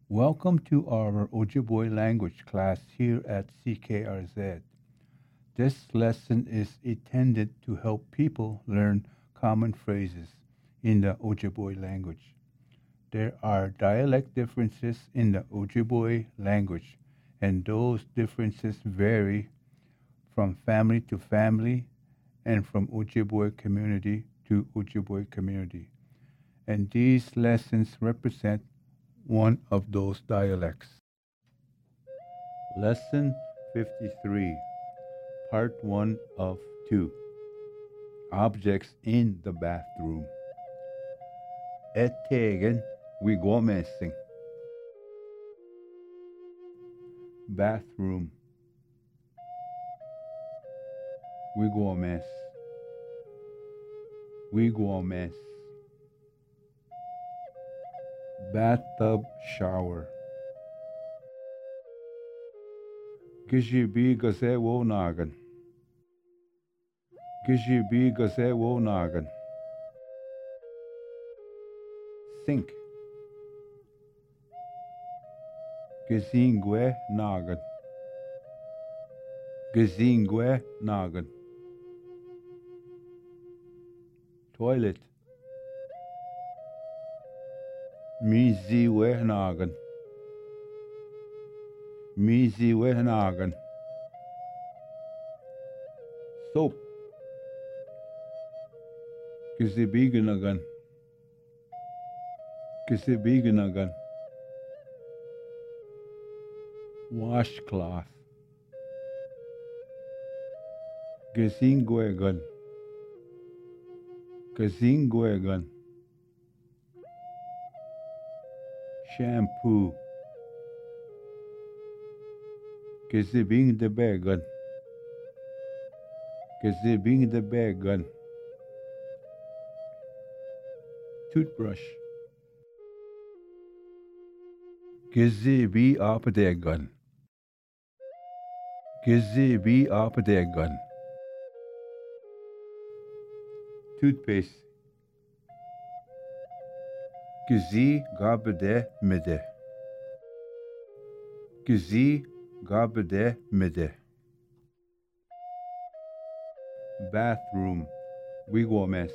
Welcome to our Ojibwe language class here at CKRZ. This lesson is intended to help people learn common phrases in the Ojibwe language. There are dialect differences in the Ojibwe language, and those differences vary from family to family and from Ojibwe community to Ojibwe community. And these lessons represent one of those dialects. Lesson 53, Part 1 of 2. Objects in the bathroom. Ettegen wigomessing. Bathroom. Wigomess. Wigomess. Bathtub shower. Gijibi gaze wo nagan. Gijibi gaze wo nagan. Sink. Gazingwe nagan. Gazingwe nagan. Toilet. Mizi wehnagen. Mizi wehnagen. Soap. Gizibiganagan. Gizibiganagan. Washcloth. Gazingwegan. Gazingwegan. Shampoo. Gazibing the began. Gazibing the began. Toothbrush. Gizibi apadegan. Gizibi apadegan. Toothpaste. Gizi gabede mide. Gizi gabede mide. Bathroom. Wigwames.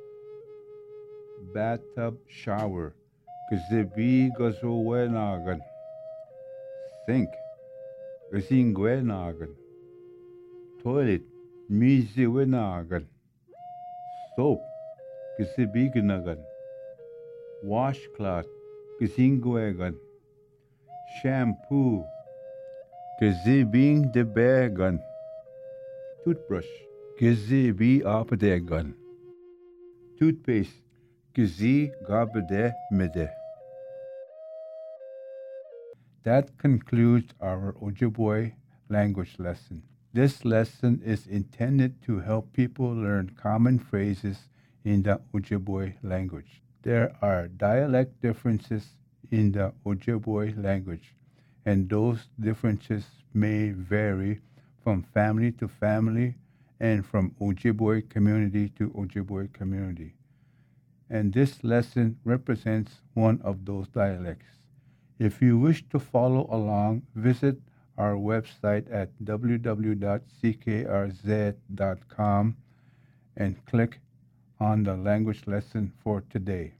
Bathtub shower. Gizibi gazowenagan. Sink. Gazingwenagan. Toilet. Miziwenagan. Soap. Gizibiganagan. Washcloth. Gazingwegan. Shampoo. Gazibing de began. Toothbrush. Gazibi apadegan. Toothpaste. Gazi gabade mide. That concludes our Ojibwe language lesson. This lesson is intended to help people learn common phrases in the Ojibwe language. There are dialect differences in the Ojibwe language, and those differences may vary from family to family and from Ojibwe community to Ojibwe community. And this lesson represents one of those dialects. If you wish to follow along, visit our website at www.ckrz.com and click on the language lesson for today.